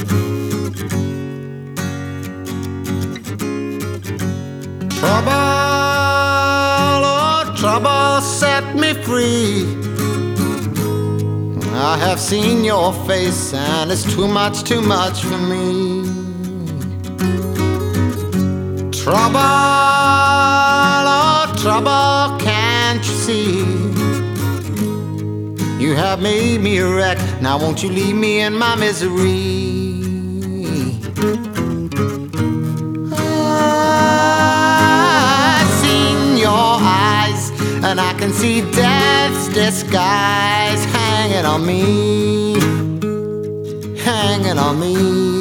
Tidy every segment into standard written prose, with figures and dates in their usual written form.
Trouble, oh trouble, set me free. I have seen your face and it's too much for me. Trouble, oh trouble, can't you see? You have made me a wreck, now won't you leave me in my misery? I've seen your eyes and I can see death's disguise hanging on me, hanging on me.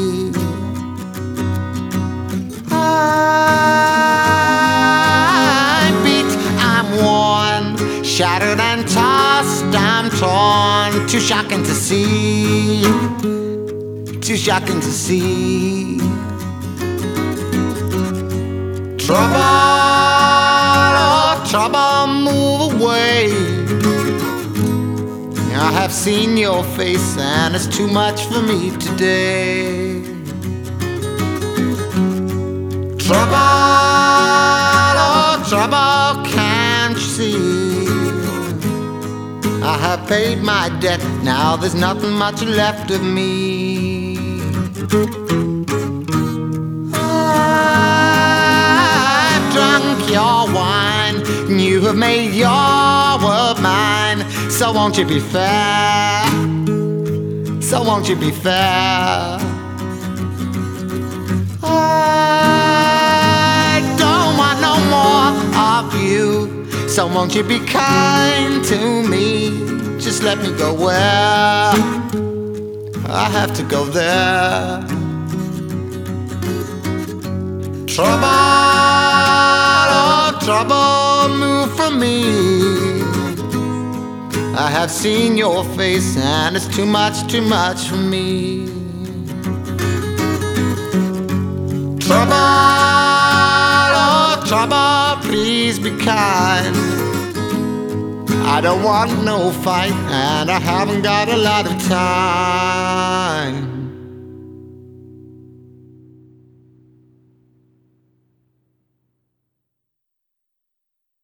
I'm beat, I'm worn, shattered and tossed, I'm torn. Too shocking to see, too shocking to see. Trouble, oh trouble, move away. I have seen your face and it's too much for me today. Trouble, oh trouble, can't you see? I have paid my debt, now there's nothing much left of me. I've drunk your wine, you have made your world mine. So won't you be fair? So won't you be fair? I don't want no more of you. So won't you be kind to me? Just let me go where I have to go there. Trouble, oh trouble, move from me. I have seen your face and it's too much for me. Trouble, oh trouble, please be kind. I don't want no fight and I haven't got a lot of time.